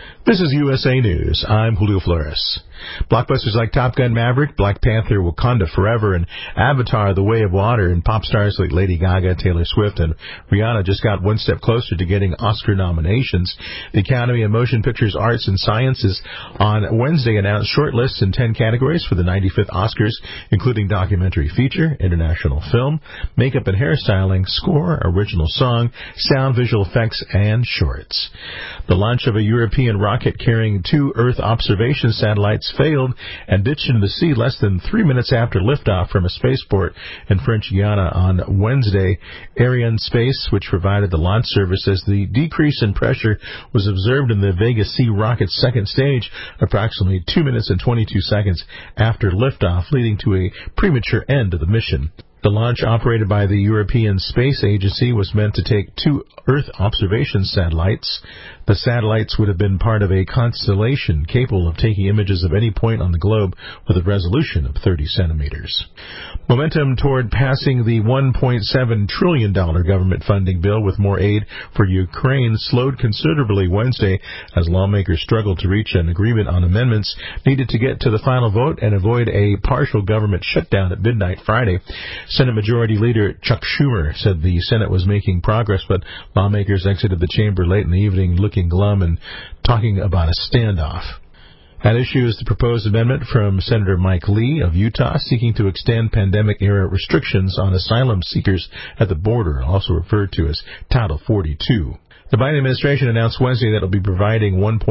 This is USA News. I'm Julio Flores. Blockbusters like Top Gun Maverick, Black Panther, Wakanda Forever, and Avatar The Way of Water, and pop stars like Lady Gaga, Taylor Swift, and Rihanna just got one step closer to getting Oscar nominations. The Academy of Motion Pictures Arts and Sciences on Wednesday announced short lists in 10 categories for the 95th Oscars, including documentary feature, international film, makeup and hairstyling, score, original song, sound, visual effects, and shorts. The launch of a European rocket carrying 2 Earth observation satellites failed and ditched into the sea less than 3 minutes after liftoff from a spaceport in French Guiana on Wednesday. Arianespace, which provided the launch service, says the decrease in pressure was observed in the Vega C rocket's second stage approximately 2 minutes and 22 seconds after liftoff, leading to a premature end of the mission. The launch, operated by the European Space Agency, was meant to take 2 Earth observation satellites. The satellites would have been part of a constellation capable of taking images of any point on the globe with a resolution of 30 centimeters. Momentum toward passing the $1.7 trillion government funding bill with more aid for Ukraine slowed considerably Wednesday as lawmakers struggled to reach an agreement on amendments needed to get to the final vote and avoid a partial government shutdown at midnight Friday. Senate Majority Leader Chuck Schumer said the Senate was making progress, but lawmakers exited the chamber late in the evening looking glum and talking about a standoff. At issue is the proposed amendment from Senator Mike Lee of Utah seeking to extend pandemic-era restrictions on asylum seekers at the border, also referred to as Title 42. The Biden administration announced Wednesday that it will be providing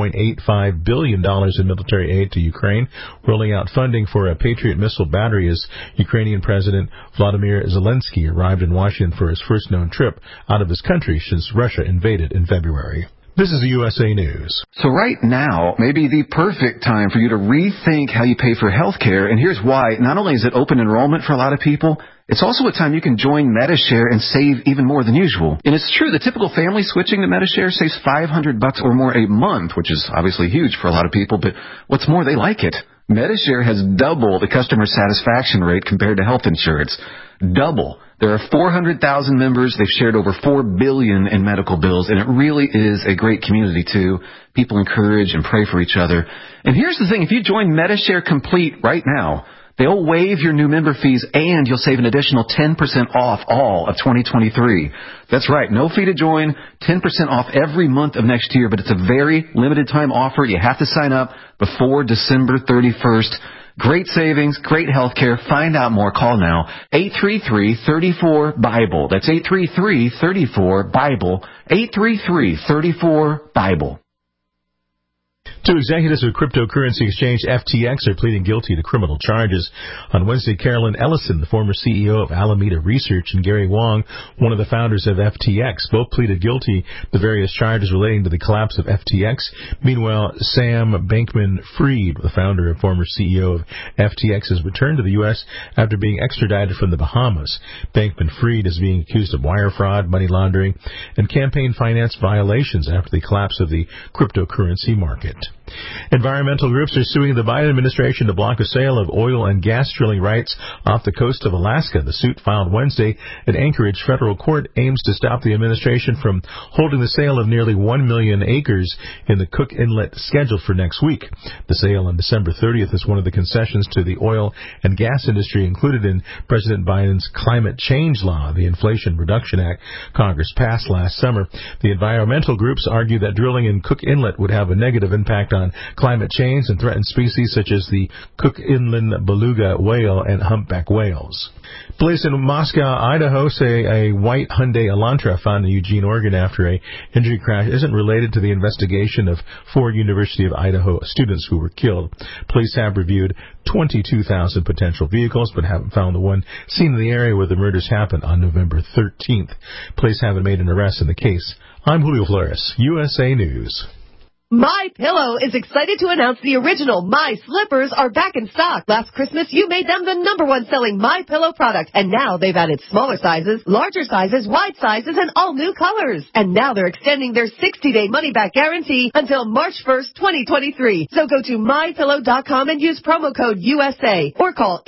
$1.85 billion in military aid to Ukraine, rolling out funding for a Patriot missile battery as Ukrainian President Vladimir Zelensky arrived in Washington for his first known trip out of his country since Russia invaded in February. This is USA News. So right now may be the perfect time for you to rethink how you pay for health care, and here's why. Not only is it open enrollment for a lot of people, it's also a time you can join Medi-Share and save even more than usual. And it's true, the typical family switching to Medi-Share saves $500 or more a month, which is obviously huge for a lot of people, but what's more, they like it. Medi-Share has double the customer satisfaction rate compared to health insurance. Double. There are 400,000 members. They've shared over $4 billion in medical bills, and it really is a great community, too. People encourage and pray for each other. And here's the thing. If you join Medi-Share Complete right now, they'll waive your new member fees, and you'll save an additional 10% off all of 2023. That's right. No fee to join, 10% off every month of next year, but it's a very limited time offer. You have to sign up before December 31st. Great savings, great health care. Find out more. Call now. 833-34-BIBLE. That's 833-34-BIBLE. 833-34-BIBLE. 2 executives of cryptocurrency exchange FTX are pleading guilty to criminal charges. On Wednesday, Carolyn Ellison, the former CEO of Alameda Research, and Gary Wang, one of the founders of FTX, both pleaded guilty to various charges relating to the collapse of FTX. Meanwhile, Sam Bankman-Fried, the founder and former CEO of FTX, has returned to the U.S. after being extradited from the Bahamas. Bankman-Fried is being accused of wire fraud, money laundering, and campaign finance violations after the collapse of the cryptocurrency market. Environmental groups are suing the Biden administration to block a sale of oil and gas drilling rights off the coast of Alaska. The suit filed Wednesday at Anchorage federal court aims to stop the administration from holding the sale of nearly 1 million acres in the Cook Inlet scheduled for next week. The sale on December 30th is one of the concessions to the oil and gas industry included in President Biden's climate change law, the Inflation Reduction Act Congress passed last summer. The environmental groups argue that drilling in Cook Inlet would have a negative impact on climate change and threatened species such as the Cook Inland beluga whale and humpback whales. Police in Moscow, Idaho say a white Hyundai Elantra found in Eugene, Oregon after a injury crash isn't related to the investigation of 4 University of Idaho students who were killed. Police have reviewed 22,000 potential vehicles but haven't found the one seen in the area where the murders happened on November 13th. Police haven't made an arrest in the case. I'm Julio Flores, USA News. My Pillow is excited to announce the original My Slippers are back in stock. Last Christmas, you made them the #1 selling My Pillow product, and now they've added smaller sizes, larger sizes, wide sizes, and all new colors. And now they're extending their 60-day money-back guarantee until March 1st, 2023. So go to MyPillow.com and use promo code USA or call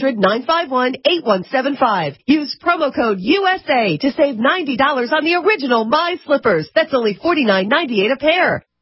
800-951-8175. Use promo code USA to save $90 on the original My Slippers. That's only $49.98 a pair.